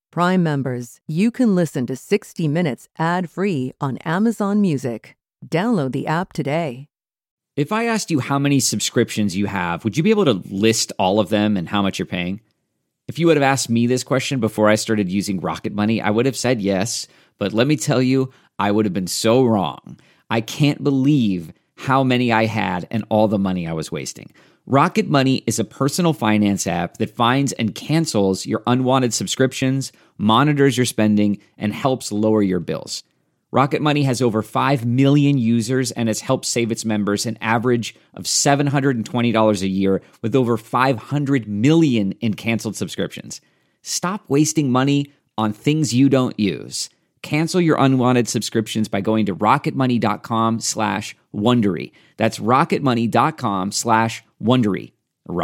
Prime members, you can listen to 60 Minutes ad-free on Amazon Music. Download the app today. If I asked you how many subscriptions you have, would you be able to list all of them and how much you're paying? If you would have asked me this question before I started using Rocket Money, I would have said yes, but let me tell you, I would have been so wrong. I can't believe how many I had and all the money I was wasting. Rocket Money is a personal finance app that finds and cancels your unwanted subscriptions, monitors your spending, and helps lower your bills. Rocket Money has over 5 million users and has helped save its members an average of $720 a year with over 500 million in canceled subscriptions. Stop wasting money on things you don't use. Cancel your unwanted subscriptions by going to rocketmoney.com/Wondery. That's rocketmoney.com/Wondery.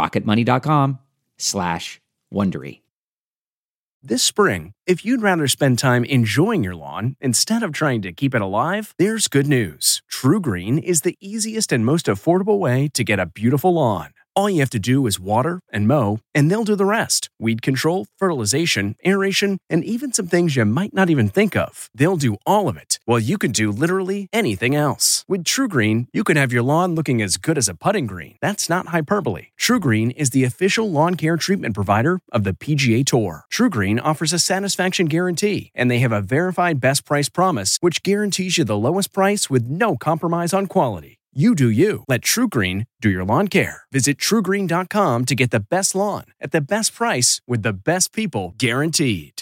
rocketmoney.com/Wondery. This spring, if you'd rather spend time enjoying your lawn instead of trying to keep it alive, there's good news. True Green is the easiest and most affordable way to get a beautiful lawn. All you have to do is water and mow, and they'll do the rest. Weed control, fertilization, aeration, and even some things you might not even think of. They'll do all of it, while you can do literally anything else. With True Green, you can have your lawn looking as good as a putting green. That's not hyperbole. True Green is the official lawn care treatment provider of the PGA Tour. True Green offers a satisfaction guarantee, and they have a verified best price promise, which guarantees you the lowest price with no compromise on quality. You do you. Let True Green do your lawn care. Visit TrueGreen.com to get the best lawn at the best price with the best people guaranteed.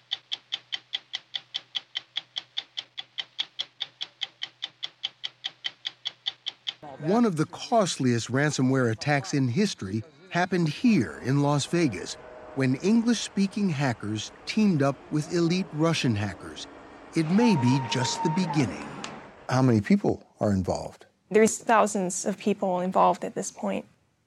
One of the costliest ransomware attacks in history happened here in Las Vegas when English-speaking hackers teamed up with elite Russian hackers. It may be just the beginning. How many people are involved? There's thousands of people involved at this point.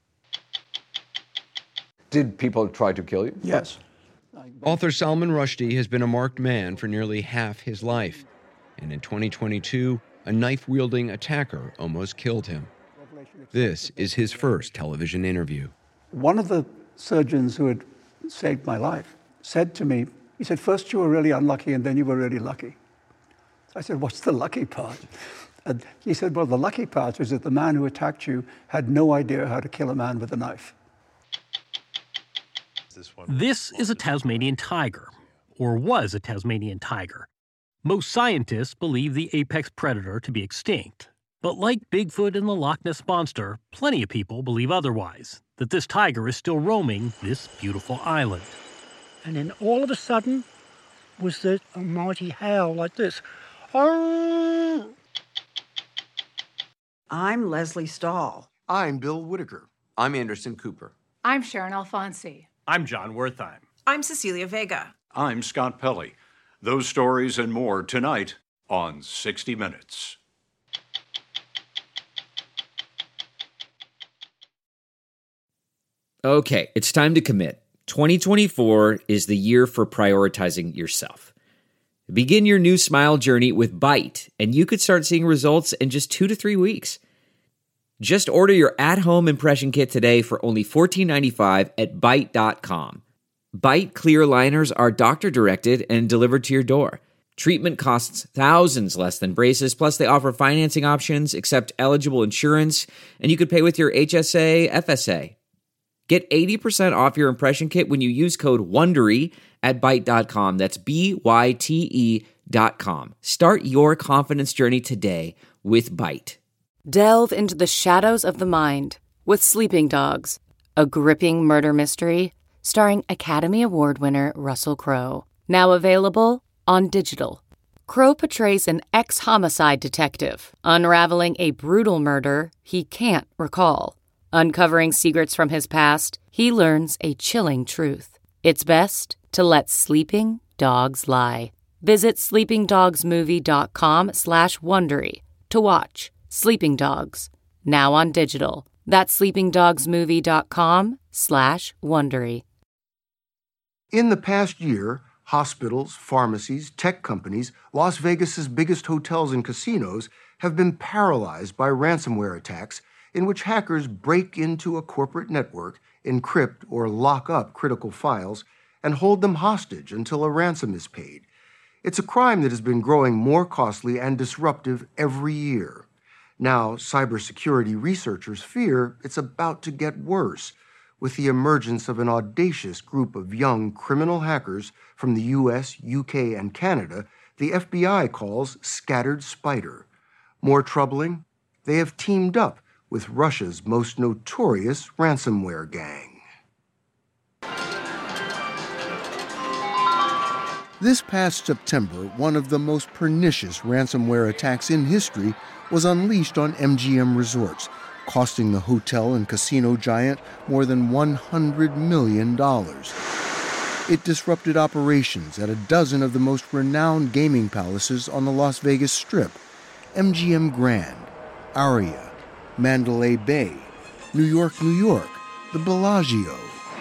Did people try to kill you? Yes. Author Salman Rushdie has been a marked man for nearly half his life. And in 2022, a knife-wielding attacker almost killed him. This is his first television interview. One of the surgeons who had saved my life said to me, he said, first you were really unlucky and then you were really lucky. I said, what's the lucky part? And he said, well, the lucky part is that the man who attacked you had no idea how to kill a man with a knife. This is a Tasmanian tiger, or was a Tasmanian tiger. Most scientists believe the apex predator to be extinct. But like Bigfoot and the Loch Ness Monster, plenty of people believe otherwise, that this tiger is still roaming this beautiful island. And then all of a sudden was the mighty howl like this. Arr! I'm Leslie Stahl. I'm Bill Whitaker. I'm Anderson Cooper. I'm Sharon Alfonsi. I'm John Wertheim. I'm Cecilia Vega. I'm Scott Pelley. Those stories and more tonight on 60 Minutes. Okay, it's time to commit. 2024 is the year for prioritizing yourself. Begin your new smile journey with Byte, and you could start seeing results in just 2 to 3 weeks. Just order your at-home impression kit today for only $14.95 at Byte.com. Byte clear liners are doctor-directed and delivered to your door. Treatment costs thousands less than braces, plus they offer financing options, accept eligible insurance, and you could pay with your HSA, FSA. Get 80% off your impression kit when you use code WONDERY at Byte.com. That's BYTE.com. Start your confidence journey today with Byte. Delve into the shadows of the mind with Sleeping Dogs, a gripping murder mystery starring Academy Award winner Russell Crowe. Now available on digital. Crowe portrays an ex-homicide detective unraveling a brutal murder he can't recall. Uncovering secrets from his past, he learns a chilling truth. It's best to let sleeping dogs lie. Visit sleepingdogsmovie.com/Wondery to watch Sleeping Dogs, now on digital. That's sleepingdogsmovie.com/Wondery. In the past year, hospitals, pharmacies, tech companies, Las Vegas's biggest hotels and casinos have been paralyzed by ransomware attacks in which hackers break into a corporate network, encrypt or lock up critical files, and hold them hostage until a ransom is paid. It's a crime that has been growing more costly and disruptive every year. Now, cybersecurity researchers fear it's about to get worse, with the emergence of an audacious group of young criminal hackers from the US, UK, and Canada the FBI calls Scattered Spider. More troubling, they have teamed up with Russia's most notorious ransomware gang. This past September, one of the most pernicious ransomware attacks in history was unleashed on MGM Resorts, costing the hotel and casino giant more than $100 million. It disrupted operations at a dozen of the most renowned gaming palaces on the Las Vegas Strip: MGM Grand, Aria, Mandalay Bay, New York, New York, the Bellagio.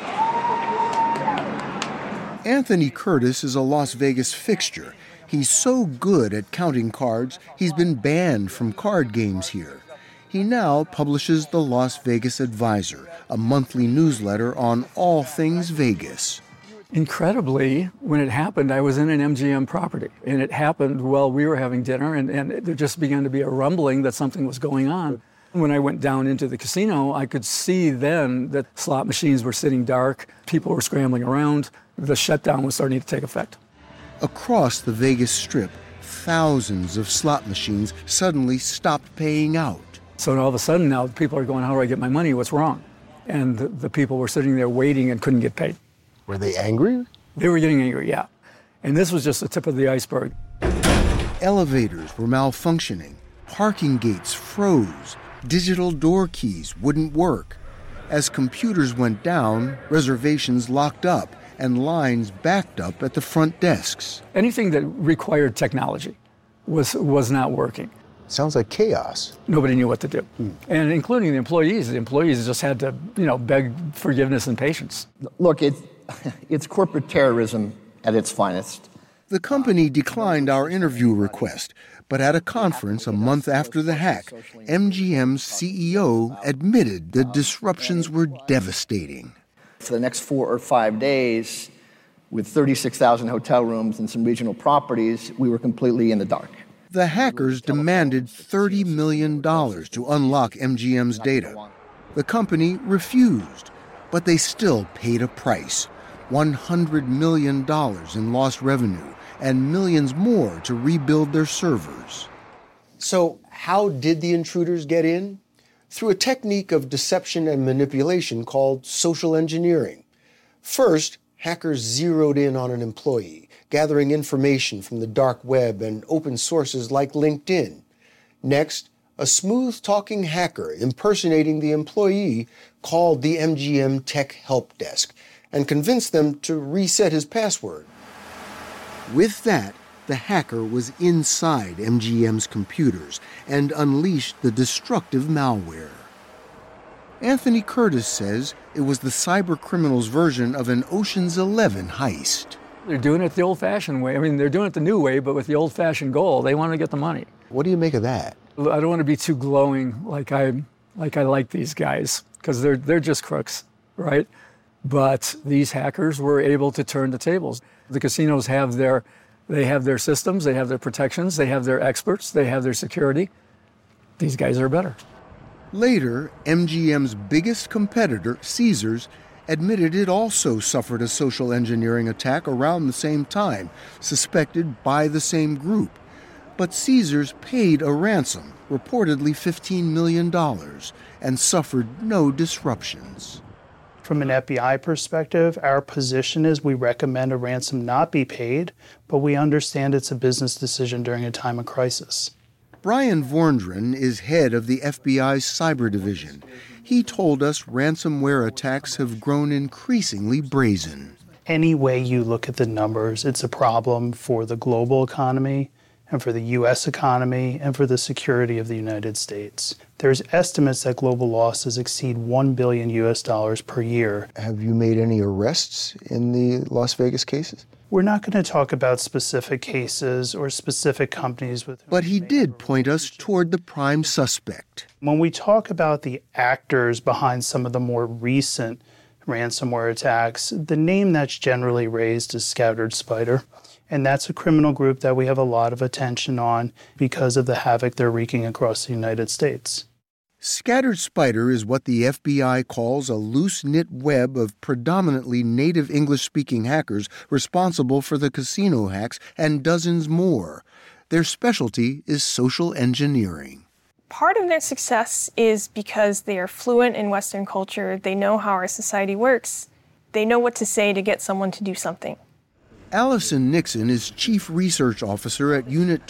Anthony Curtis is a Las Vegas fixture. He's so good at counting cards, he's been banned from card games here. He now publishes the Las Vegas Advisor, a monthly newsletter on all things Vegas. Incredibly, when it happened, I was in an MGM property, and it happened while we were having dinner, and there just began to be a rumbling that something was going on. When I went down into the casino, I could see then that slot machines were sitting dark, people were scrambling around, the shutdown was starting to take effect. Across the Vegas Strip, thousands of slot machines suddenly stopped paying out. So all of a sudden now people are going, how do I get my money? What's wrong? And the people were sitting there waiting and couldn't get paid. Were they angry? They were getting angry, yeah. And this was just the tip of the iceberg. Elevators were malfunctioning. Parking gates froze. Digital door keys wouldn't work. As computers went down, reservations locked up and lines backed up at the front desks. Anything that required technology was not working. Sounds like chaos. Nobody knew what to do. And including the employees. The employees just had to, beg forgiveness and patience. Look, it's corporate terrorism at its finest. The company declined our interview request, but at a conference a month after the hack, MGM's CEO admitted the disruptions were devastating. For the next 4 or 5 days, with 36,000 hotel rooms and some regional properties, we were completely in the dark. The hackers demanded $30 million to unlock MGM's data. The company refused, but they still paid a price: $100 million in lost revenue and millions more to rebuild their servers. So how did the intruders get in? Through a technique of deception and manipulation called social engineering. First, hackers zeroed in on an employee, gathering information from the dark web and open sources like LinkedIn. Next, a smooth-talking hacker impersonating the employee called the MGM Tech Help Desk and convinced them to reset his password. With that, the hacker was inside MGM's computers and unleashed the destructive malware. Anthony Curtis says it was the cyber criminals' version of an Ocean's 11 heist. They're doing it the old-fashioned way. I mean, they're doing it the new way, but with the old-fashioned goal. They want to get the money. What do you make of that? I don't want to be too glowing like I like these guys, because they're just crooks, right? But these hackers were able to turn the tables. The casinos have their systems, they have their protections, they have their experts, they have their security. These guys are better. Later, MGM's biggest competitor, Caesars, admitted it also suffered a social engineering attack around the same time, suspected by the same group. But Caesars paid a ransom, reportedly $15 million, and suffered no disruptions. From an FBI perspective, our position is we recommend a ransom not be paid, but we understand it's a business decision during a time of crisis. Brian Vorndran is head of the FBI's cyber division. He told us ransomware attacks have grown increasingly brazen. Any way you look at the numbers, it's a problem for the global economy and for the U.S. economy and for the security of the United States. There's estimates that global losses exceed $1 billion per year. Have you made any arrests in the Las Vegas cases? We're not going to talk about specific cases or specific companies. But he did point us toward the prime suspect. When we talk about the actors behind some of the more recent ransomware attacks, the name that's generally raised is Scattered Spider. And that's a criminal group that we have a lot of attention on because of the havoc they're wreaking across the United States. Scattered Spider is what the FBI calls a loose-knit web of predominantly native English-speaking hackers responsible for the casino hacks and dozens more. Their specialty is social engineering. Part of their success is because they are fluent in Western culture, they know how our society works, they know what to say to get someone to do something. Allison Nixon is Chief Research Officer at Unit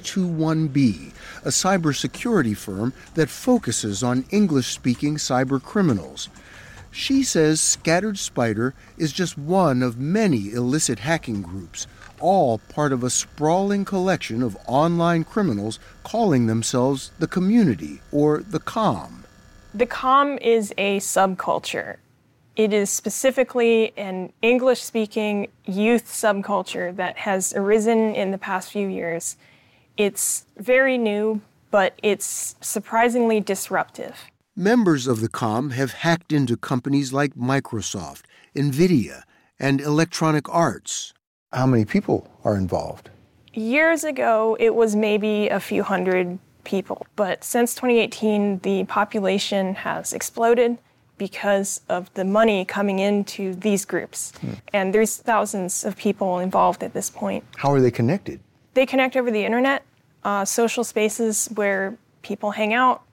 221B, a cybersecurity firm that focuses on English-speaking cyber criminals. She says Scattered Spider is just one of many illicit hacking groups, all part of a sprawling collection of online criminals calling themselves the Community, or the COM. The COM is a subculture. It is specifically an English-speaking youth subculture that has arisen in the past few years. It's very new, but it's surprisingly disruptive. Members of the COM have hacked into companies like Microsoft, NVIDIA, and Electronic Arts. How many people are involved? Years ago, it was maybe a few hundred people, but since 2018, the population has exploded because of the money coming into these groups. And there's thousands of people involved at this point. How are they connected? They connect over the internet, social spaces where people hang out,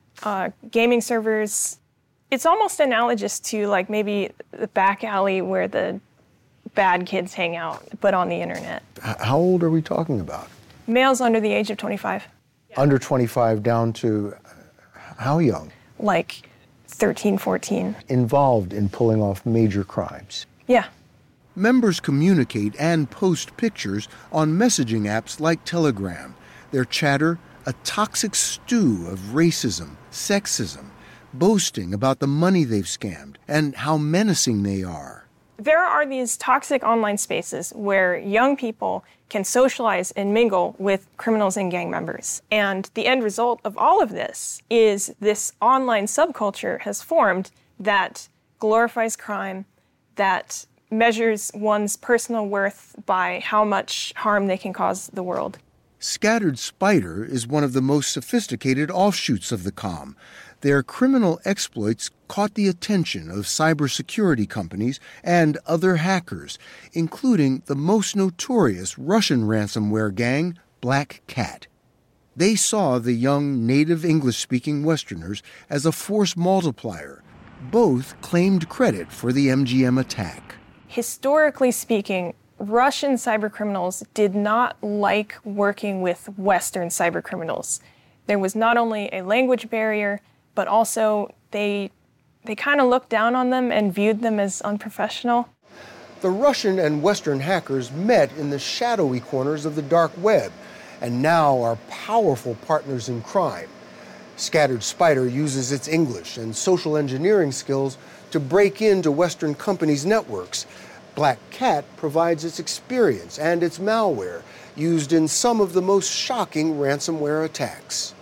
gaming servers. It's almost analogous to like maybe the back alley where the bad kids hang out, but on the internet. How old are we talking about? Males under the age of 25. Under 25 down to how young? Like 13, 14. Involved in pulling off major crimes. Yeah. Members communicate and post pictures on messaging apps like Telegram. Their chatter, a toxic stew of racism, sexism, boasting about the money they've scammed and how menacing they are. There are these toxic online spaces where young people can socialize and mingle with criminals and gang members. And the end result of all of this is this online subculture has formed that glorifies crime, that measures one's personal worth by how much harm they can cause the world. Scattered Spider is one of the most sophisticated offshoots of the COM. Their criminal exploits caught the attention of cybersecurity companies and other hackers, including the most notorious Russian ransomware gang, Black Cat. They saw the young native English-speaking Westerners as a force multiplier. Both claimed credit for the MGM attack. Historically speaking, Russian cybercriminals did not like working with Western cybercriminals. There was not only a language barrier, but also they kind of looked down on them and viewed them as unprofessional. The Russian and Western hackers met in the shadowy corners of the dark web and now are powerful partners in crime. Scattered Spider uses its English and social engineering skills to break into Western companies' networks. Black Cat provides its experience and its malware, used in some of the most shocking ransomware attacks,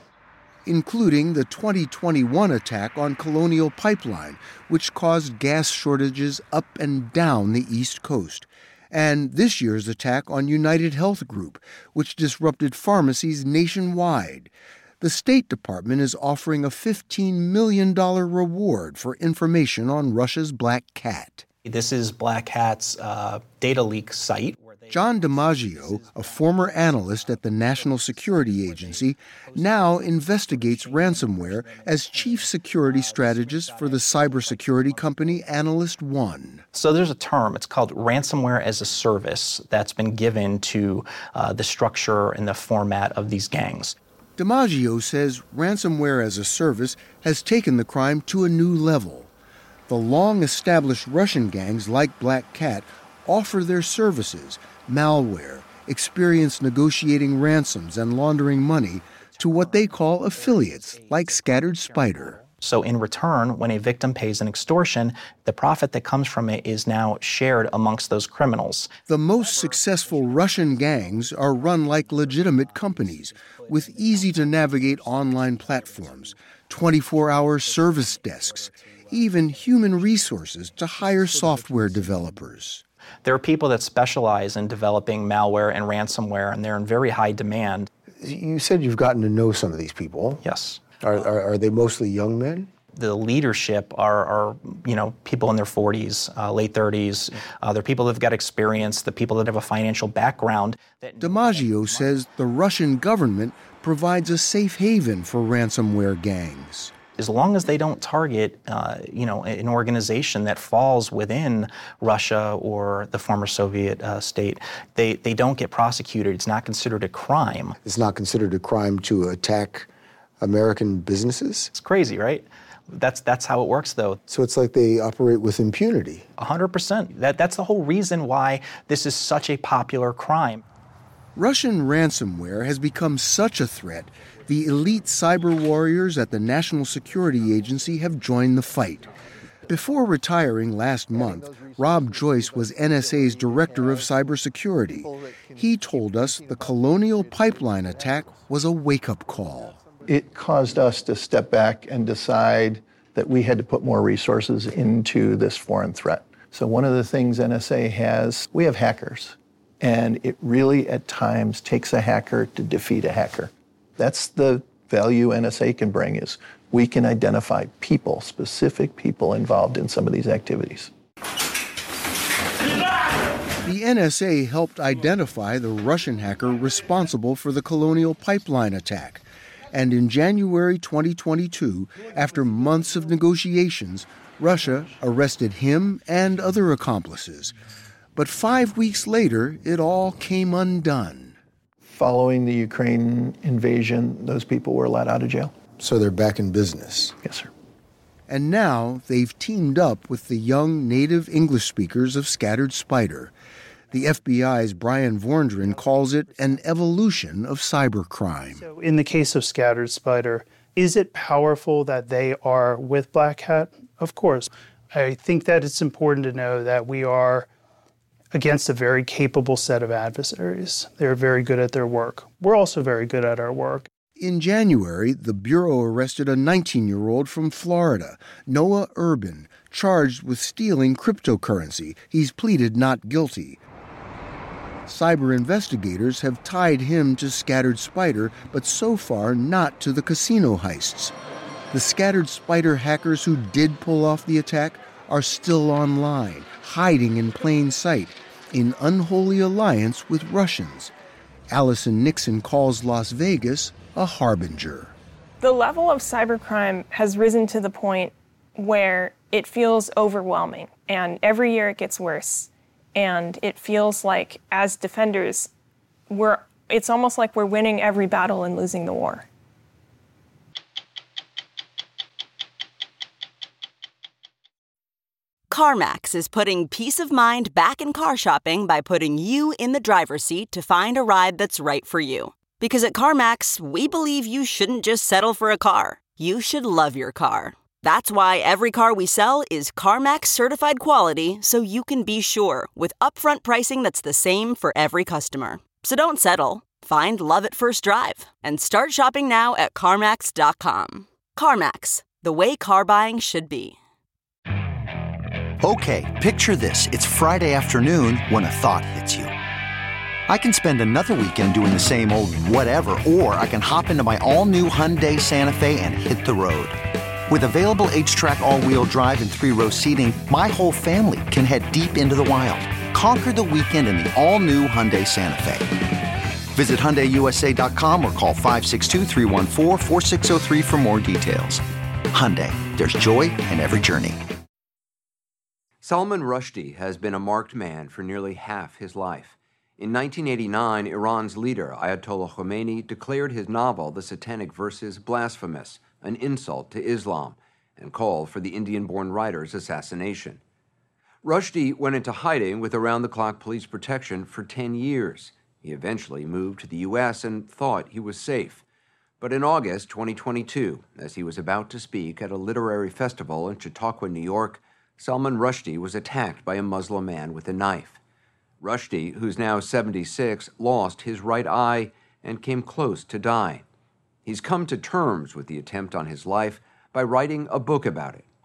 including the 2021 attack on Colonial Pipeline, which caused gas shortages up and down the East Coast, and this year's attack on United Health Group, which disrupted pharmacies nationwide. The State Department is offering a $15 million reward for information on Russia's Black Cat. This is Black Cat's data leak site. John DiMaggio, a former analyst at the National Security Agency, now investigates ransomware as chief security strategist for the cybersecurity company Analyst One. So there's a term, it's called ransomware as a service, that's been given to the structure and the format of these gangs. DiMaggio says ransomware as a service has taken the crime to a new level. The long-established Russian gangs like Black Cat offer their services, malware, experience negotiating ransoms and laundering money to what they call affiliates, like Scattered Spider. So in return, when a victim pays an extortion, the profit that comes from it is now shared amongst those criminals. The most successful Russian gangs are run like legitimate companies, with easy-to-navigate online platforms, 24-hour service desks, even human resources to hire software developers. There are people that specialize in developing malware and ransomware, and they're in very high demand. You said you've gotten to know some of these people. Yes. Are they mostly young men? The leadership are people in their 40s, late 30s. They're people that have got experience, the people that have a financial background. DiMaggio says the Russian government provides a safe haven for ransomware gangs. As long as they don't target, an organization that falls within Russia or the former Soviet state, they don't get prosecuted. It's not considered a crime. It's not considered a crime to attack American businesses? It's crazy, right? That's how it works, though. So it's like they operate with impunity. 100%. That's the whole reason why this is such a popular crime. Russian ransomware has become such a threat, the elite cyber warriors at the National Security Agency have joined the fight. Before retiring last month, Rob Joyce was NSA's Director of Cybersecurity. He told us the Colonial Pipeline attack was a wake-up call. It caused us to step back and decide that we had to put more resources into this foreign threat. So one of the things NSA has, we have hackers. And it really, at times, takes a hacker to defeat a hacker. That's the value NSA can bring, is we can identify people, specific people involved in some of these activities. The NSA helped identify the Russian hacker responsible for the Colonial Pipeline attack. And in January 2022, after months of negotiations, Russia arrested him and other accomplices. But 5 weeks later, it all came undone. Following the Ukraine invasion, those people were let out of jail. So they're back in business? Yes, sir. And now they've teamed up with the young native English speakers of Scattered Spider. The FBI's Brian Vorndran calls it an evolution of cybercrime. So in the case of Scattered Spider, is it powerful that they are with Black Hat? Of course. I think that it's important to know that we are against a very capable set of adversaries. They're very good at their work. We're also very good at our work. In January, the Bureau arrested a 19-year-old from Florida, Noah Urban, charged with stealing cryptocurrency. He's pleaded not guilty. Cyber investigators have tied him to Scattered Spider, but so far not to the casino heists. The Scattered Spider hackers who did pull off the attack are still online, hiding in plain sight, in unholy alliance with Russians. Allison Nixon calls Las Vegas a harbinger. The level of cybercrime has risen to the point where it feels overwhelming, and every year it gets worse. And it feels like, as defenders, it's almost like we're winning every battle and losing the war. CarMax is putting peace of mind back in car shopping by putting you in the driver's seat to find a ride that's right for you. Because at CarMax, we believe you shouldn't just settle for a car. You should love your car. That's why every car we sell is CarMax certified quality, so you can be sure with upfront pricing that's the same for every customer. So don't settle. Find love at first drive and start shopping now at CarMax.com. CarMax, the way car buying should be. Okay, picture this. It's Friday afternoon when a thought hits you. I can spend another weekend doing the same old whatever, or I can hop into my all-new Hyundai Santa Fe and hit the road. With available H-Track all-wheel drive and 3-row seating, my whole family can head deep into the wild. Conquer the weekend in the all-new Hyundai Santa Fe. Visit HyundaiUSA.com or call 562-314-4603 for more details. Hyundai, there's joy in every journey. Salman Rushdie has been a marked man for nearly half his life. In 1989, Iran's leader, Ayatollah Khomeini, declared his novel, The Satanic Verses, blasphemous, an insult to Islam, and called for the Indian-born writer's assassination. Rushdie went into hiding with around-the-clock police protection for 10 years. He eventually moved to the U.S. and thought he was safe. But in August 2022, as he was about to speak at a literary festival in Chautauqua, New York, Salman Rushdie was attacked by a Muslim man with a knife. Rushdie, who's now 76, lost his right eye and came close to dying. He's come to terms with the attempt on his life by writing a book about it,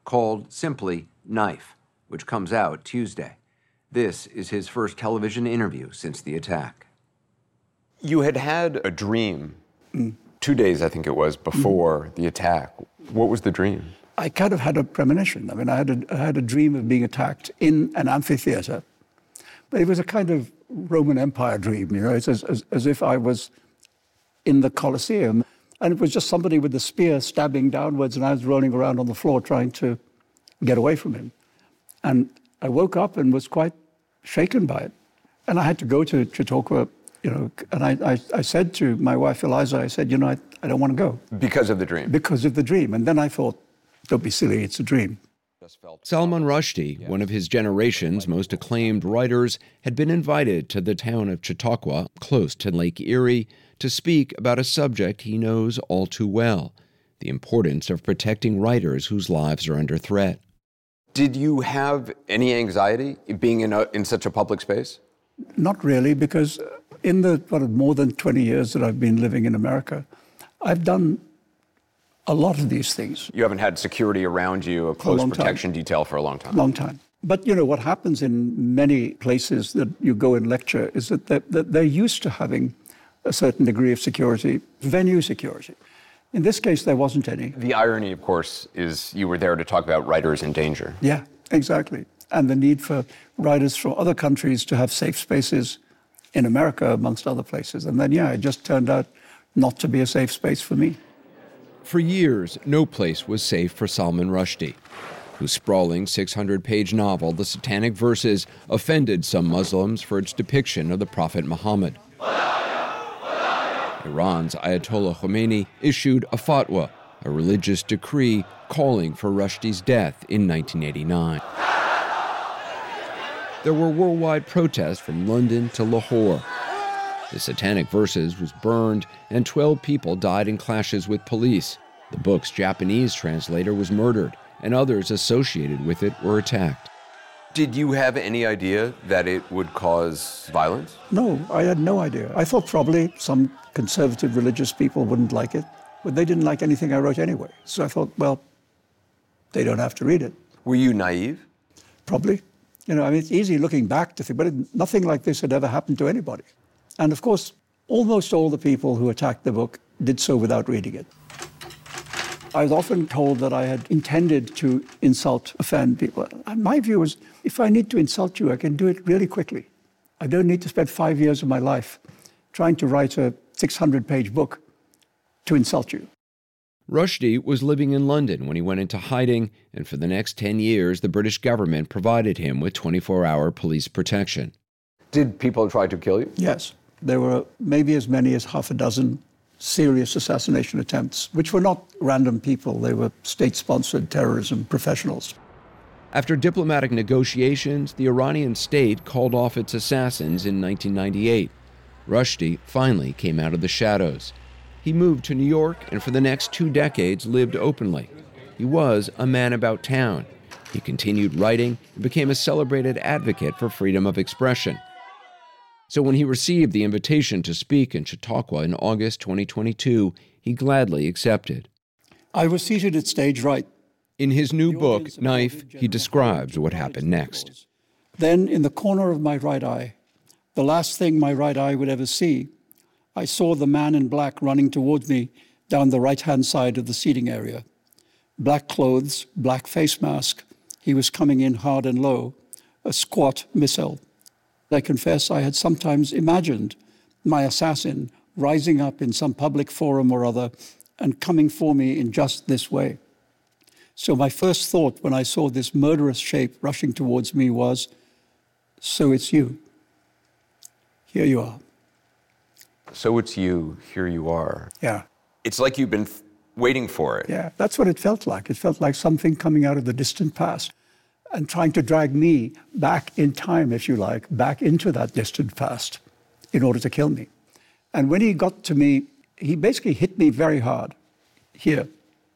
called simply Knife, which comes out Tuesday. This is his first television interview since the attack. You had a dream 2 days, I think it was, before the attack. What was the dream? I kind of had a premonition. I mean, I had a dream of being attacked in an amphitheater. But it was a kind of Roman Empire dream, you know. It's as if I was in the Colosseum, and it was just somebody with a spear stabbing downwards, and I was rolling around on the floor trying to get away from him. And I woke up and was quite shaken by it. And I had to go to Chautauqua, you know, and I said to my wife, Eliza, I said, you know, I don't want to go. Because of the dream? Because of the dream. And then I thought, don't be silly, it's a dream. Salman Rushdie, one of his generation's most acclaimed writers, had been invited to the town of Chautauqua, close to Lake Erie, to speak about a subject he knows all too well, the importance of protecting writers whose lives are under threat. Did you have any anxiety being in such a public space? Not really, because in the more than 20 years that I've been living in America, I've done a lot of these things. You haven't had security around you, a close protection detail for a long time. Long time. But, you know, what happens in many places that you go and lecture is that they're used to having a certain degree of security, venue security. In this case, there wasn't any. The irony, of course, is you were there to talk about writers in danger. Yeah, exactly. And the need for writers from other countries to have safe spaces in America, amongst other places. And then, yeah, it just turned out not to be a safe space for me. For years, no place was safe for Salman Rushdie, whose sprawling 600-page novel, The Satanic Verses, offended some Muslims for its depiction of the Prophet Muhammad. Iran's Ayatollah Khomeini issued a fatwa, a religious decree calling for Rushdie's death in 1989. There were worldwide protests from London to Lahore. The Satanic Verses was burned, and 12 people died in clashes with police. The book's Japanese translator was murdered, and others associated with it were attacked. Did you have any idea that it would cause violence? No, I had no idea. I thought probably some conservative religious people wouldn't like it, but they didn't like anything I wrote anyway. So I thought, well, they don't have to read it. Were you naive? Probably. You know, I mean, it's easy looking back to think, but nothing like this had ever happened to anybody. And of course, almost all the people who attacked the book did so without reading it. I was often told that I had intended to insult, offend people. And my view was, if I need to insult you, I can do it really quickly. I don't need to spend 5 years of my life trying to write a 600-page book to insult you. Rushdie was living in London when he went into hiding, and for the next 10 years, the British government provided him with 24-hour police protection. Did people try to kill you? Yes. There were maybe as many as half a dozen serious assassination attempts, which were not random people. They were state-sponsored terrorism professionals. After diplomatic negotiations, the Iranian state called off its assassins in 1998. Rushdie finally came out of the shadows. He moved to New York and for the next 2 decades lived openly. He was a man about town. He continued writing and became a celebrated advocate for freedom of expression. So when he received the invitation to speak in Chautauqua in August 2022, he gladly accepted. I was seated at stage right. In his new book, Knife, he describes what happened next. Then, in the corner of my right eye, the last thing my right eye would ever see, I saw the man in black running towards me down the right-hand side of the seating area. Black clothes, black face mask. He was coming in hard and low, a squat missile. I confess I had sometimes imagined my assassin rising up in some public forum or other and coming for me in just this way. So my first thought when I saw this murderous shape rushing towards me was, so it's you. Here you are. So it's you. Here you are. Yeah. It's like you've been waiting for it. Yeah, that's what it felt like. It felt like something coming out of the distant past and trying to drag me back in time, if you like, back into that distant past in order to kill me. And when he got to me, he basically hit me very hard here.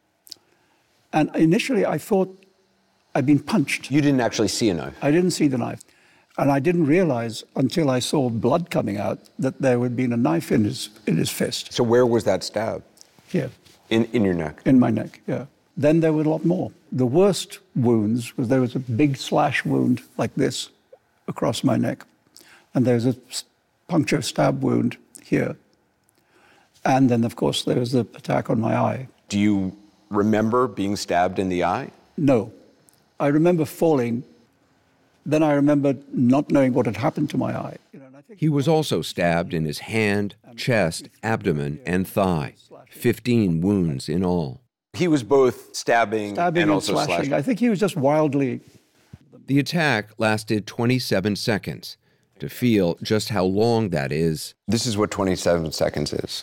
And initially I thought I'd been punched. You didn't actually see a knife? I didn't see the knife. And I didn't realize until I saw blood coming out that there had been a knife in his fist. So where was that stab? Here. In your neck? In my neck, yeah. Then there were a lot more. The worst wounds was there was a big slash wound like this across my neck. And there was a puncture stab wound here. And then, of course, there was the attack on my eye. Do you remember being stabbed in the eye? No. I remember falling. Then I remember not knowing what had happened to my eye. He was also stabbed in his hand, chest, abdomen, and thigh. 15 wounds in all. He was both stabbing and also slashing. I think he was just wildly... The attack lasted 27 seconds. To feel just how long that is... This is what 27 seconds is.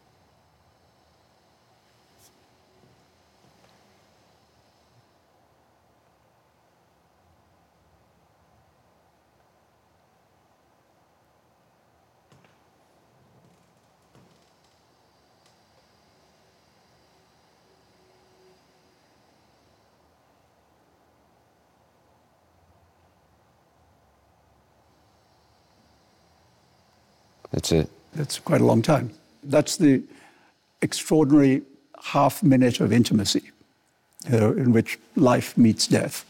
That's it. That's quite a long time. That's the extraordinary half minute of intimacy, in which life meets death.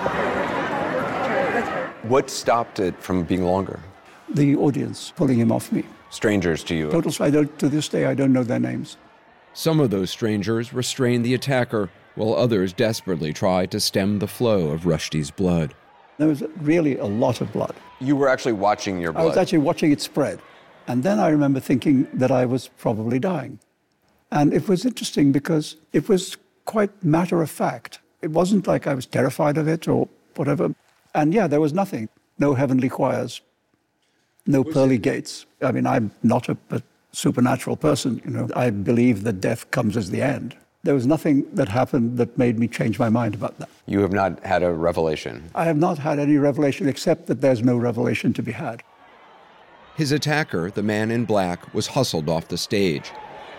What stopped it from being longer? The audience pulling him off me. Strangers to you? To this day, I don't know their names. Some of those strangers restrained the attacker, while others desperately tried to stem the flow of Rushdi's blood. There was really a lot of blood. You were actually watching your blood? I was actually watching it spread. And then I remember thinking that I was probably dying. And it was interesting because it was quite matter of fact. It wasn't like I was terrified of it or whatever. And yeah, there was nothing. No heavenly choirs, no pearly gates. I mean, I'm not a supernatural person, I believe that death comes as the end. There was nothing that happened that made me change my mind about that. You have not had a revelation? I have not had any revelation except that there's no revelation to be had. His attacker, the man in black, was hustled off the stage.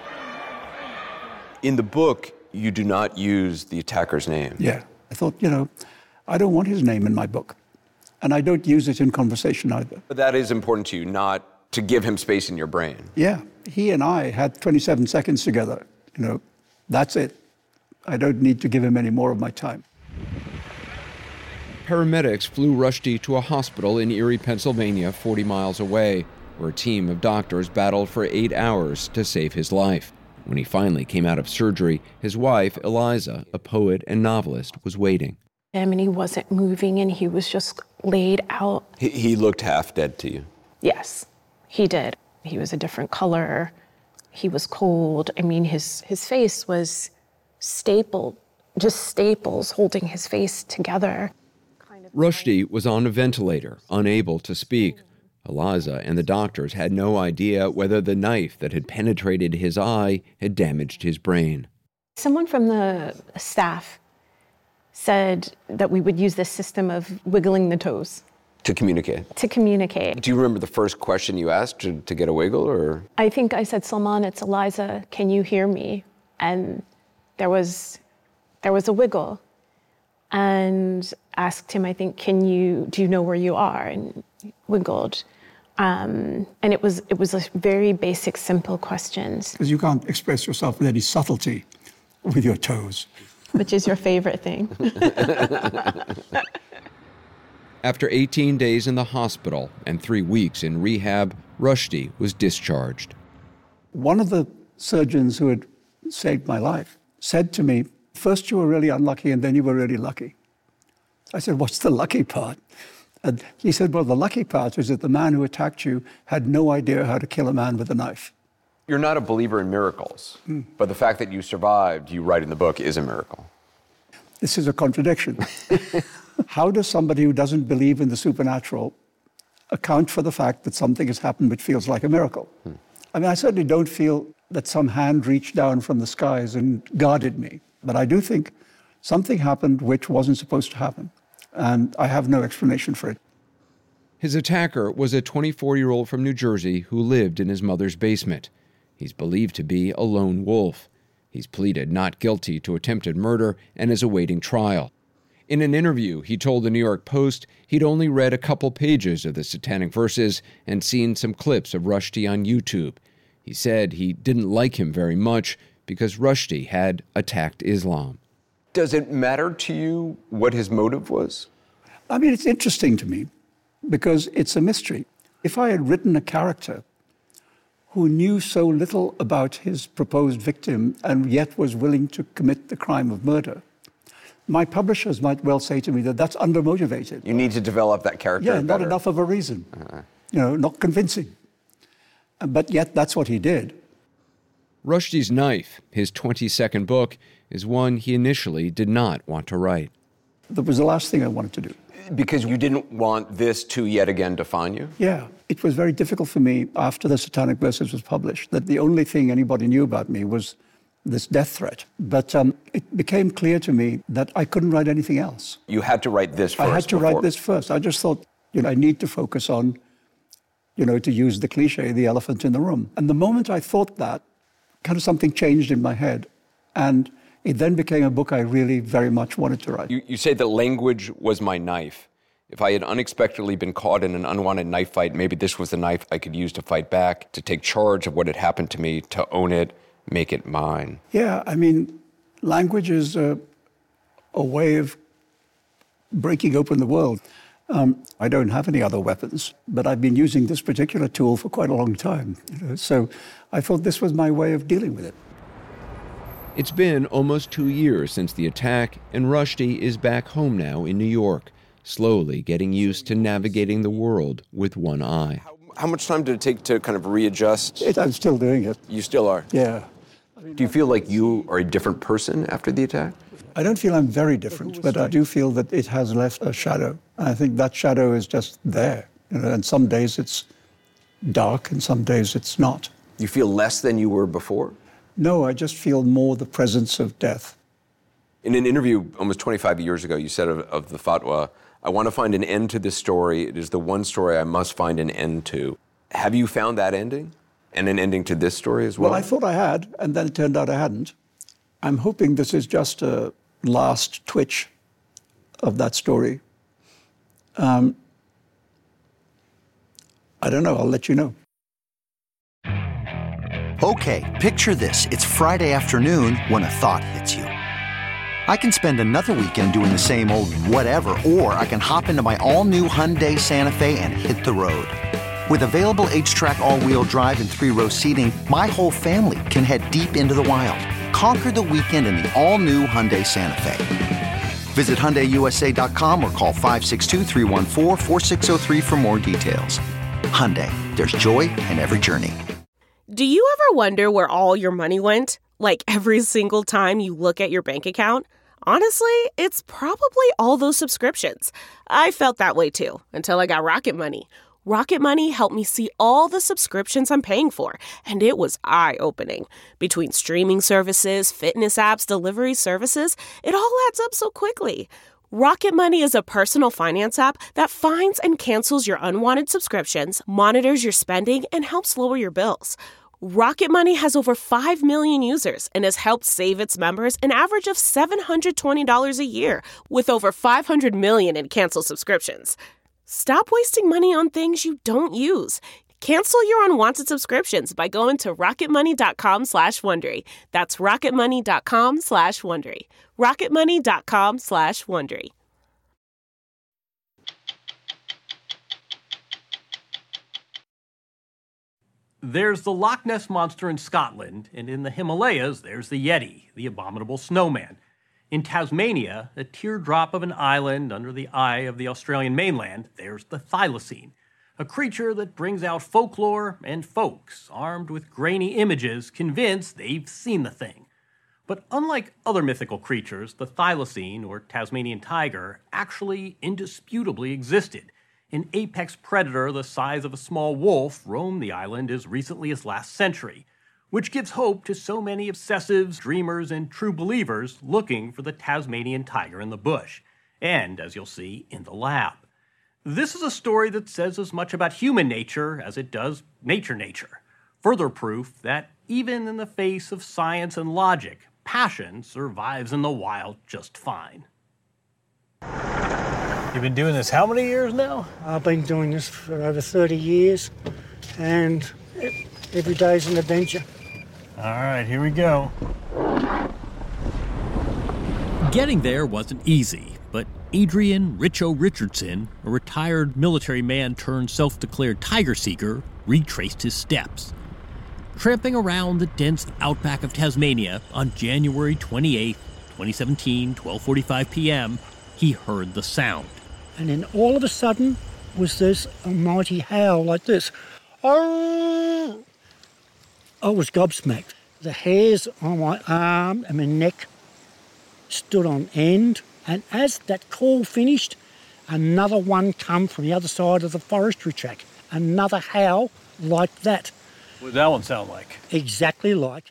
In the book, you do not use the attacker's name. Yeah. I thought, I don't want his name in my book. And I don't use it in conversation either. But that is important to you, not to give him space in your brain. Yeah. He and I had 27 seconds together. That's it. I don't need to give him any more of my time. Paramedics flew Rushdie to a hospital in Erie, Pennsylvania, 40 miles away, where a team of doctors battled for 8 hours to save his life. When he finally came out of surgery, his wife, Eliza, a poet and novelist, was waiting. And he wasn't moving, and he was just laid out. He looked half dead to you? Yes, he did. He was a different color. He was cold. I mean, his face was stapled, just staples holding his face together. Rushdie was on a ventilator, unable to speak. Eliza and the doctors had no idea whether the knife that had penetrated his eye had damaged his brain. Someone from the staff said that we would use this system of wiggling the toes. To communicate? To communicate. Do you remember the first question you asked to get a wiggle, or? I think I said, Salman, it's Eliza, can you hear me? And there was a wiggle. And asked him, I think, do you know where you are? And he wiggled. And it was a very basic, simple questions. Because you can't express yourself with any subtlety with your toes. Which is your favorite thing. After 18 days in the hospital and 3 weeks in rehab, Rushdie was discharged. One of the surgeons who had saved my life said to me, first you were really unlucky and then you were really lucky. I said, what's the lucky part? And he said, well, the lucky part is that the man who attacked you had no idea how to kill a man with a knife. You're not a believer in miracles, but the fact that you survived, you write in the book, is a miracle. This is a contradiction. How does somebody who doesn't believe in the supernatural account for the fact that something has happened which feels like a miracle? I mean, I certainly don't feel that some hand reached down from the skies and guarded me, but I do think something happened which wasn't supposed to happen, and I have no explanation for it. His attacker was a 24-year-old from New Jersey who lived in his mother's basement. He's believed to be a lone wolf. He's pleaded not guilty to attempted murder and is awaiting trial. In an interview, he told the New York Post he'd only read a couple pages of the Satanic Verses and seen some clips of Rushdie on YouTube. He said he didn't like him very much because Rushdie had attacked Islam. Does it matter to you what his motive was? I mean, it's interesting to me because it's a mystery. If I had written a character who knew so little about his proposed victim and yet was willing to commit the crime of murder, my publishers might well say to me that that's undermotivated. You need to develop that character better. Not enough of a reason. Not convincing. But yet that's what he did. Rushdie's Knife, his 22nd book, is one he initially did not want to write. That was the last thing I wanted to do. Because you didn't want this to yet again define you? Yeah. It was very difficult for me after the Satanic Verses was published, that the only thing anybody knew about me was this death threat. But it became clear to me that I couldn't write anything else. You had to write this first? I had to write this first. I just thought, I need to focus on, to use the cliche, the elephant in the room. And the moment I thought that, kind of something changed in my head. And it then became a book I really very much wanted to write. You say that language was my knife. If I had unexpectedly been caught in an unwanted knife fight, maybe this was the knife I could use to fight back, to take charge of what had happened to me, to own it, make it mine. Yeah, I mean, language is a way of breaking open the world. I don't have any other weapons, but I've been using this particular tool for quite a long time. So I thought this was my way of dealing with it. It's been almost 2 years since the attack, and Rushdie is back home now in New York, slowly getting used to navigating the world with one eye. How much time did it take to kind of readjust? I'm still doing it. You still are? Yeah. Do you feel like you are a different person after the attack? I don't feel I'm very different, but I do feel that it has left a shadow. I think that shadow is just there. And some days it's dark and some days it's not. You feel less than you were before? No, I just feel more the presence of death. In an interview almost 25 years ago, you said of the fatwa, I want to find an end to this story. It is the one story I must find an end to. Have you found that ending? And an ending to this story as well? Well, I thought I had, and then it turned out I hadn't. I'm hoping this is just a last twitch of that story. I don't know. I'll let you know. Okay, picture this. It's Friday afternoon when a thought hits you. I can spend another weekend doing the same old whatever, or I can hop into my all-new Hyundai Santa Fe and hit the road. With available H-Track all-wheel drive and 3-row seating, my whole family can head deep into the wild. Conquer the weekend in the all-new Hyundai Santa Fe. Visit HyundaiUSA.com or call 562-314-4603 for more details. Hyundai, there's joy in every journey. Do you ever wonder where all your money went? Like every single time you look at your bank account? Honestly, it's probably all those subscriptions. I felt that way too, until I got Rocket Money. Rocket Money helped me see all the subscriptions I'm paying for, and it was eye-opening. Between streaming services, fitness apps, delivery services, it all adds up so quickly. Rocket Money is a personal finance app that finds and cancels your unwanted subscriptions, monitors your spending, and helps lower your bills. Rocket Money has over 5 million users and has helped save its members an average of $720 a year, with over 500 million in canceled subscriptions. Stop wasting money on things you don't use. Cancel your unwanted subscriptions by going to rocketmoney.com/Wondery. That's rocketmoney.com/Wondery. rocketmoney.com/Wondery. There's the Loch Ness Monster in Scotland, and in the Himalayas, there's the Yeti, the abominable snowman. In Tasmania, a teardrop of an island under the eye of the Australian mainland, there's the thylacine, a creature that brings out folklore and folks armed with grainy images convinced they've seen the thing. But unlike other mythical creatures, the thylacine, or Tasmanian tiger, actually indisputably existed. An apex predator the size of a small wolf roamed the island as recently as last century, which gives hope to so many obsessives, dreamers, and true believers looking for the Tasmanian tiger in the bush, and, as you'll see, in the lab. This is a story that says as much about human nature as it does nature. Further proof that even in the face of science and logic, passion survives in the wild just fine. You've been doing this how many years now? I've been doing this for over 30 years, and every day's an adventure. All right, here we go. Getting there wasn't easy, but Adrian Richo Richardson, a retired military man turned self-declared tiger seeker, retraced his steps. Tramping around the dense outback of Tasmania on January 28, 2017, 12:45 p.m., he heard the sound. And then all of a sudden was this mighty howl like this. Oh! I was gobsmacked. The hairs on my arm and my neck stood on end. And as that call finished, another one come from the other side of the forestry track. Another howl like that. What did that one sound like? Exactly like.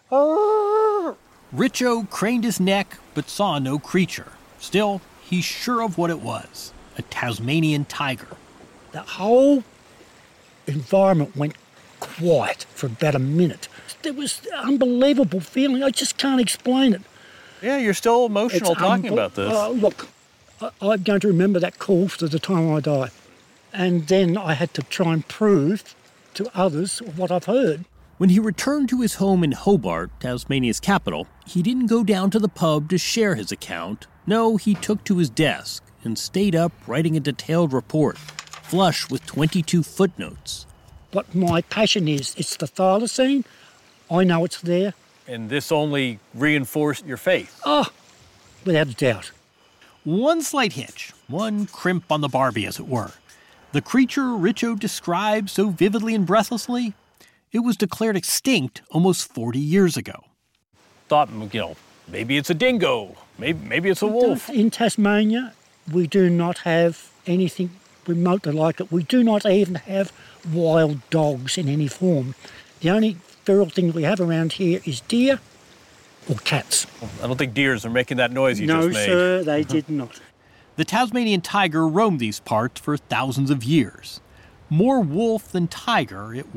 Oh! Richo craned his neck but saw no creature. Still, he's sure of what it was. A Tasmanian tiger. The whole environment went quiet for about a minute. There was an unbelievable feeling. I just can't explain it. Yeah, you're still emotional talking about this. Look, I'm going to remember that call for the time I die. And then I had to try and prove to others what I've heard. When he returned to his home in Hobart, Tasmania's capital, he didn't go down to the pub to share his account. No, he took to his desk and stayed up writing a detailed report, flush with 22 footnotes. What my passion is, it's the thylacine. I know it's there. And this only reinforced your faith? Oh, without a doubt. One slight hitch, one crimp on the Barbie, as it were. The creature Richo described so vividly and breathlessly, it was declared extinct almost 40 years ago. Thought, maybe it's a dingo, maybe it's a wolf. In Tasmania, we do not have anything remotely like it. We do not even have wild dogs in any form. The only feral thing we have around here is deer or cats. I don't think deers are making that noise you just made. No, sir, they did not. The Tasmanian tiger roamed these parts for thousands of years. More wolf than tiger, it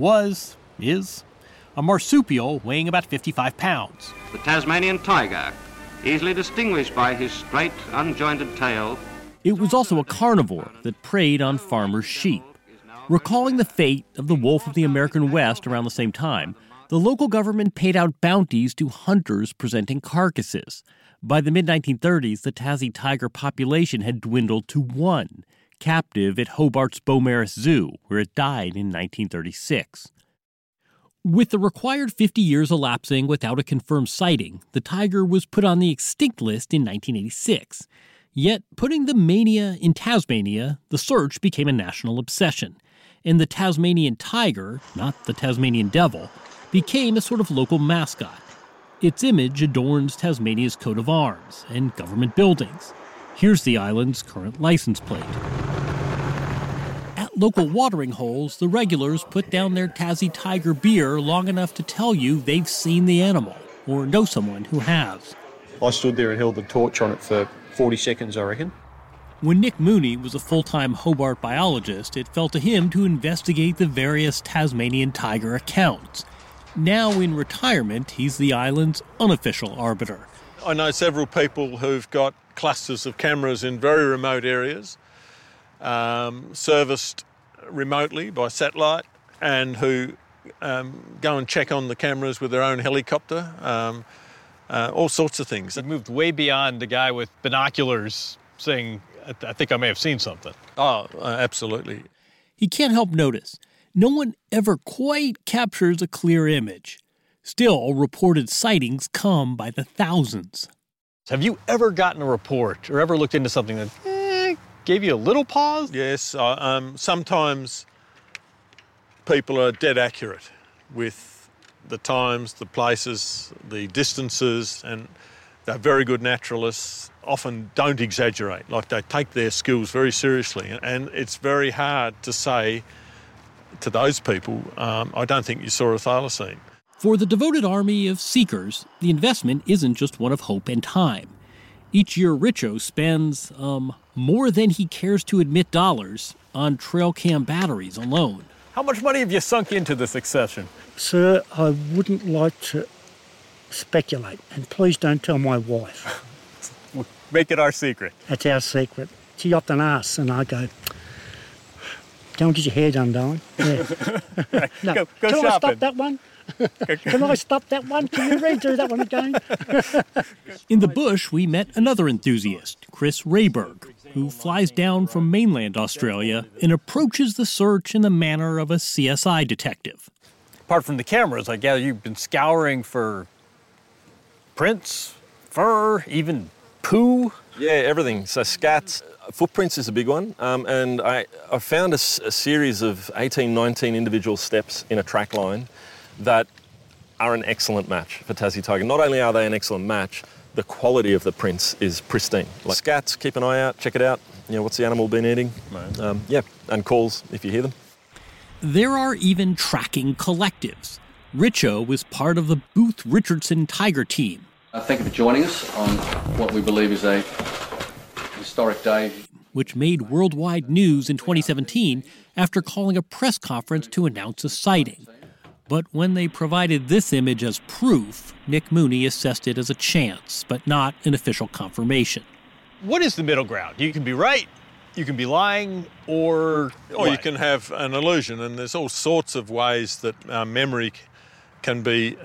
is, a marsupial weighing about 55 pounds. The Tasmanian tiger, easily distinguished by his straight, unjointed tail. It was also a carnivore that preyed on farmers' sheep. Recalling the fate of the wolf of the American West around the same time, the local government paid out bounties to hunters presenting carcasses. By the mid-1930s, the Tassie tiger population had dwindled to one, captive at Hobart's Beaumaris Zoo, where it died in 1936. With the required 50 years elapsing without a confirmed sighting, the tiger was put on the extinct list in 1986. Yet, putting the mania in Tasmania, the search became a national obsession, and the Tasmanian tiger, not the Tasmanian devil, became a sort of local mascot. Its image adorns Tasmania's coat of arms and government buildings. Here's the island's current license plate. At local watering holes, the regulars put down their Tassie Tiger beer long enough to tell you they've seen the animal, or know someone who has. I stood there and held the torch on it for 40 seconds, I reckon. When Nick Mooney was a full-time Hobart biologist, it fell to him to investigate the various Tasmanian tiger accounts. Now in retirement, he's the island's unofficial arbiter. I know several people who've got clusters of cameras in very remote areas, serviced remotely by satellite, and who go and check on the cameras with their own helicopter, all sorts of things. It moved way beyond the guy with binoculars saying, I think I may have seen something. Oh, absolutely. He can't help notice. No one ever quite captures a clear image. Still, reported sightings come by the thousands. Have you ever gotten a report or ever looked into something that gave you a little pause? Yes. Sometimes people are dead accurate with the times, the places, the distances, and they're very good naturalists, often don't exaggerate. Like, they take their skills very seriously, and it's very hard to say to those people, I don't think you saw a thylacine. For the devoted army of seekers, the investment isn't just one of hope and time. Each year, Richo spends more than he cares to admit dollars on trail cam batteries alone. How much money have you sunk into this accession? Sir, I wouldn't like to speculate, and please don't tell my wife. Make it our secret. That's our secret. She often asks, and I go, go and get your hair done, darling. Yeah. Right. No, go can shopping. I stop that one? Can I stop that one? Can you redo that one again? In the bush, we met another enthusiast, Chris Rayberg, who flies down from mainland Australia and approaches the search in the manner of a CSI detective. Apart from the cameras, I gather you've been scouring for prints, fur, even poo? Yeah, everything. So scats, footprints is a big one. And I found a series of 18, 19 individual steps in a track line that are an excellent match for Tassie tiger. Not only are they an excellent match, the quality of the prints is pristine. Like scats, keep an eye out, check it out. You know, what's the animal been eating? Yeah, and calls if you hear them. There are even tracking collectives. Richo was part of the Booth Richardson Tiger team. Thank you for joining us on what we believe is a historic day, which made worldwide news in 2017 after calling a press conference to announce a sighting. But when they provided this image as proof, Nick Mooney assessed it as a chance, but not an official confirmation. What is the middle ground? You can be right, you can be lying, or you can have an illusion, and there's all sorts of ways that our memory can be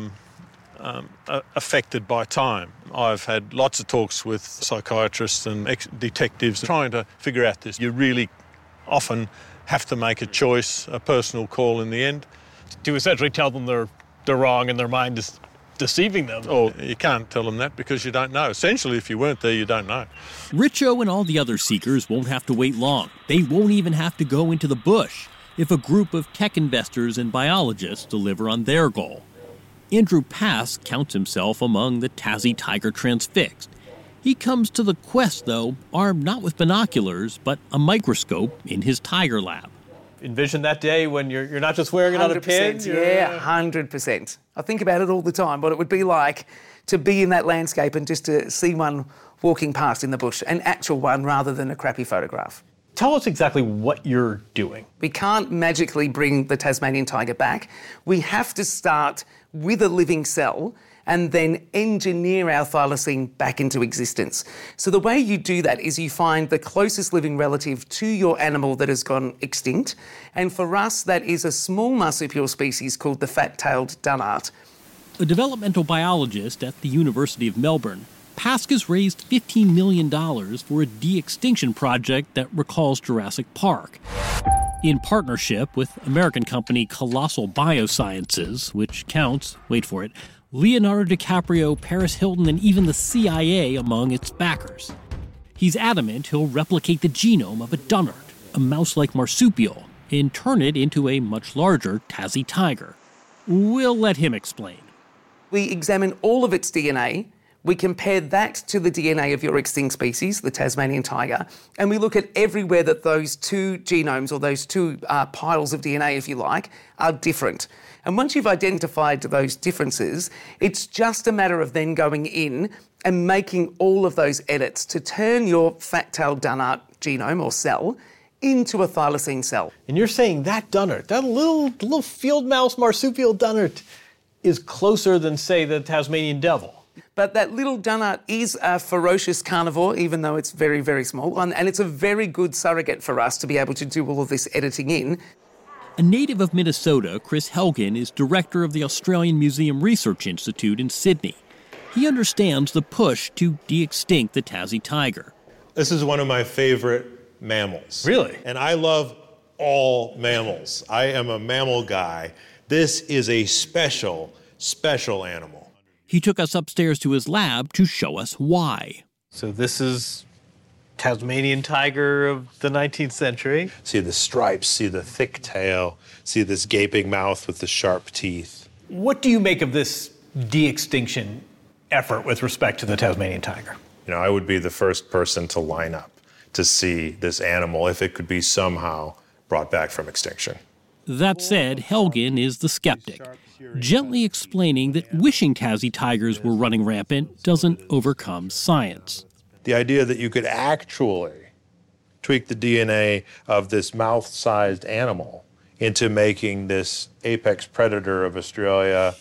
affected by time. I've had lots of talks with psychiatrists and detectives trying to figure out this. You really often have to make a choice, a personal call in the end. To essentially tell them they're wrong and their mind is deceiving them. Or you can't tell them that because you don't know. Essentially, if you weren't there, you don't know. Richo and all the other seekers won't have to wait long. They won't even have to go into the bush if a group of tech investors and biologists deliver on their goal. Andrew Pass counts himself among the Tassie tiger transfixed. He comes to the quest, though, armed not with binoculars, but a microscope in his tiger lab. Envision that day when you're not just wearing it on a pin? Yeah, 100%. I think about it all the time, what it would be like to be in that landscape and just to see one walking past in the bush, an actual one rather than a crappy photograph. Tell us exactly what you're doing. We can't magically bring the Tasmanian tiger back. We have to start with a living cell and then engineer our thylacine back into existence. So the way you do that is you find the closest living relative to your animal that has gone extinct. And for us, that is a small marsupial species called the fat-tailed dunnart. A developmental biologist at the University of Melbourne, Pascas raised $15 million for a de-extinction project that recalls Jurassic Park. In partnership with American company Colossal Biosciences, which counts, wait for it, Leonardo DiCaprio, Paris Hilton, and even the CIA among its backers. He's adamant he'll replicate the genome of a dunnart, a mouse-like marsupial, and turn it into a much larger Tassie tiger. We'll let him explain. We examine all of its DNA. We compare that to the DNA of your extinct species, the Tasmanian tiger, and we look at everywhere that those two genomes, or those two piles of DNA, if you like, are different. And once you've identified those differences, it's just a matter of then going in and making all of those edits to turn your fat-tailed dunnart genome or cell into a thylacine cell. And you're saying that dunnart, that little field mouse marsupial dunnart, is closer than, say, the Tasmanian devil. But that little dunnart is a ferocious carnivore, even though it's very, very small. And it's a very good surrogate for us to be able to do all of this editing in. A native of Minnesota, Chris Helgen is director of the Australian Museum Research Institute in Sydney. He understands the push to de-extinct the Tassie tiger. This is one of my favorite mammals. Really? And I love all mammals. I am a mammal guy. This is a special, special animal. He took us upstairs to his lab to show us why. So this is Tasmanian tiger of the 19th century. See the stripes, see the thick tail, see this gaping mouth with the sharp teeth. What do you make of this de-extinction effort with respect to the Tasmanian tiger? You know, I would be the first person to line up to see this animal if it could be somehow brought back from extinction. That said, Helgen is the skeptic, gently explaining that wishing Tassie tigers were running rampant doesn't overcome science. The idea that you could actually tweak the DNA of this mouth-sized animal into making this apex predator of Australia,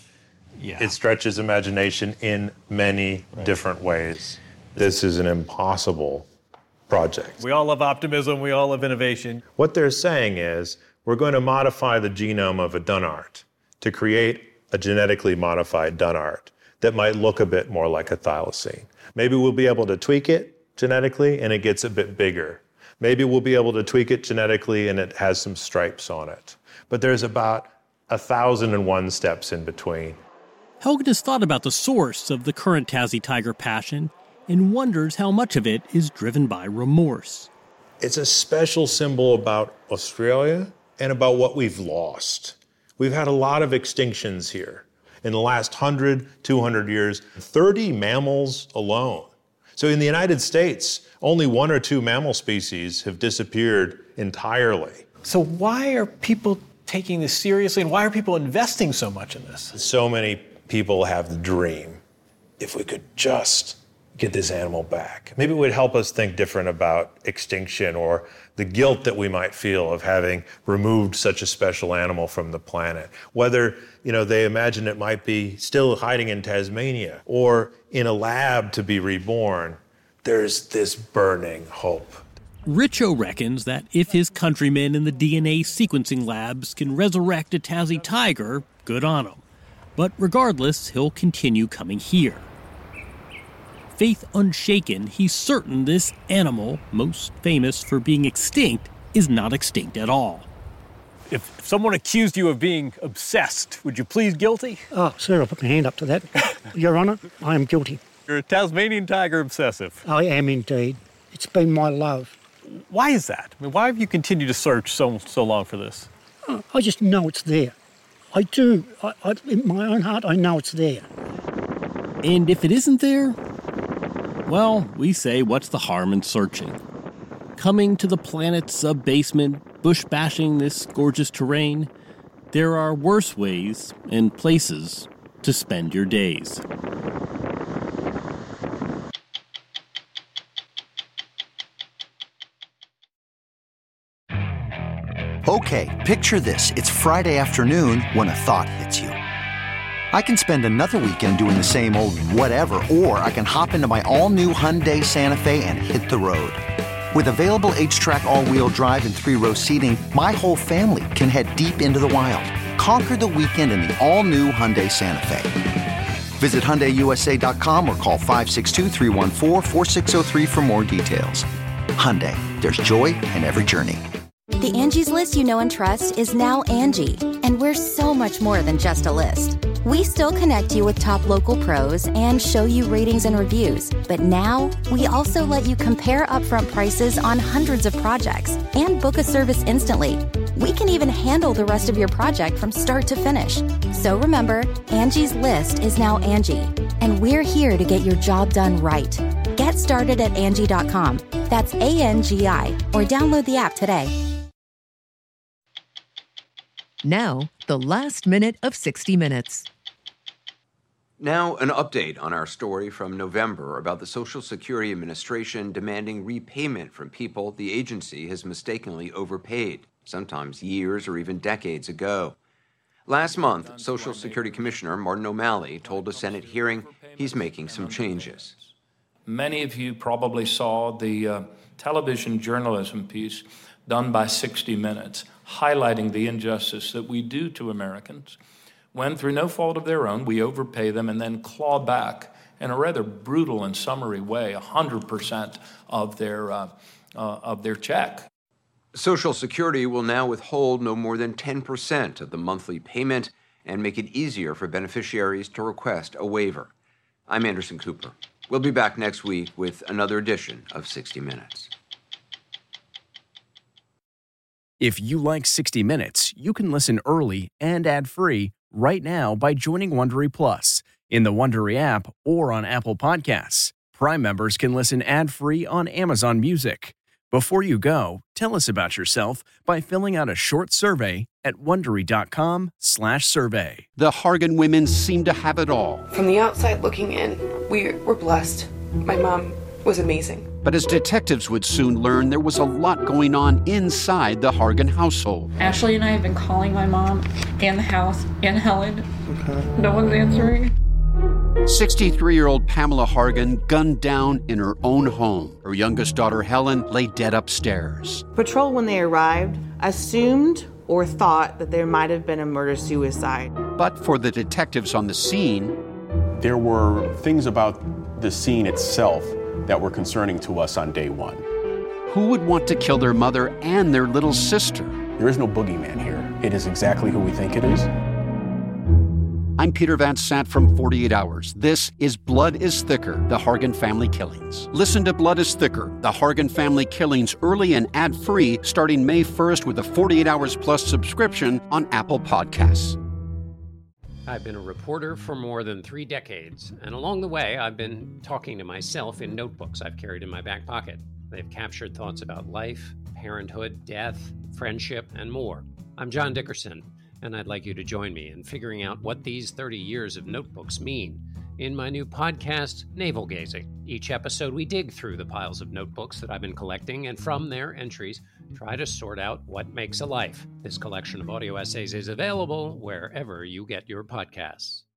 it stretches imagination in many different ways. This is an impossible project. We all love optimism, we all love innovation. What they're saying is, we're going to modify the genome of a dunnart to create a genetically modified Dunart that might look a bit more like a thylacine. Maybe we'll be able to tweak it genetically and it gets a bit bigger. Maybe we'll be able to tweak it genetically and it has some stripes on it. But there's about 1,001 steps in between. Helgen has thought about the source of the current Tassie tiger passion and wonders how much of it is driven by remorse. It's a special symbol about Australia and about what we've lost. We've had a lot of extinctions here. In the last 100, 200 years, 30 mammals alone. So in the United States, only 1 or 2 mammal species have disappeared entirely. So why are people taking this seriously, and why are people investing so much in this? So many people have the dream, if we could just get this animal back. Maybe it would help us think different about extinction or the guilt that we might feel of having removed such a special animal from the planet. Whether, they imagine it might be still hiding in Tasmania or in a lab to be reborn, there's this burning hope. Richo reckons that if his countrymen in the DNA sequencing labs can resurrect a Tassie tiger, good on him. But regardless, he'll continue coming here. Faith unshaken, he's certain this animal, most famous for being extinct, is not extinct at all. If someone accused you of being obsessed, would you plead guilty? Oh, sir, I'll put my hand up to that. Your Honour, I am guilty. You're a Tasmanian tiger obsessive. I am indeed. It's been my love. Why is that? I mean, why have you continued to search so long for this? I just know it's there. I do. In my own heart, I know it's there. And if it isn't there, well, we say what's the harm in searching? Coming to the planet's sub-basement, bush-bashing this gorgeous terrain, there are worse ways and places to spend your days. Okay, picture this. It's Friday afternoon when a thought hits you. I can spend another weekend doing the same old whatever, or I can hop into my all-new Hyundai Santa Fe and hit the road. With available H-Track all-wheel drive and 3-row seating, my whole family can head deep into the wild. Conquer the weekend in the all-new Hyundai Santa Fe. Visit HyundaiUSA.com or call 562-314-4603 for more details. Hyundai, there's joy in every journey. The Angie's List you know and trust is now Angie, and we're so much more than just a list. We still connect you with top local pros and show you ratings and reviews, but now we also let you compare upfront prices on hundreds of projects and book a service instantly. We can even handle the rest of your project from start to finish. So remember, Angie's List is now Angie, and we're here to get your job done right. Get started at Angie.com. That's ANGI, or download the app today. Now, the last minute of 60 Minutes. Now, an update on our story from November about the Social Security Administration demanding repayment from people the agency has mistakenly overpaid, sometimes years or even decades ago. Last month, Social Security Commissioner Martin O'Malley told a Senate hearing he's making some changes. Many of you probably saw the television journalism piece done by 60 Minutes, highlighting the injustice that we do to Americans when, through no fault of their own, we overpay them and then claw back in a rather brutal and summary way 100% of their check. Social Security will now withhold no more than 10% of the monthly payment and make it easier for beneficiaries to request a waiver. I'm Anderson Cooper. We'll be back next week with another edition of 60 Minutes. If you like 60 Minutes, you can listen early and ad-free right now by joining Wondery Plus in the Wondery app or on Apple Podcasts. Prime members can listen ad-free on Amazon Music. Before you go, tell us about yourself by filling out a short survey at Wondery.com/survey. The Hargan women seem to have it all. From the outside looking in, we're blessed. My mom was amazing. But as detectives would soon learn, there was a lot going on inside the Hargan household. Ashley and I have been calling my mom and the house and Helen. No one's answering. 63-year-old Pamela Hargan gunned down in her own home. Her youngest daughter, Helen, lay dead upstairs. Patrol, when they arrived, assumed or thought that there might have been a murder-suicide. But for the detectives on the scene, there were things about the scene itself that were concerning to us on day one. Who would want to kill their mother and their little sister? There is no boogeyman here. It is exactly who we think it is. I'm Peter Van Sant from 48 Hours. This is Blood is Thicker, The Hargan Family Killings. Listen to Blood is Thicker, The Hargan Family Killings early and ad-free starting May 1st with a 48 Hours Plus subscription on Apple Podcasts. I've been a reporter for more than 3 decades, and along the way, I've been talking to myself in notebooks I've carried in my back pocket. They've captured thoughts about life, parenthood, death, friendship, and more. I'm John Dickerson, and I'd like you to join me in figuring out what these 30 years of notebooks mean in my new podcast, Navel Gazing. Each episode, we dig through the piles of notebooks that I've been collecting, and from their entries, try to sort out what makes a life. This collection of audio essays is available wherever you get your podcasts.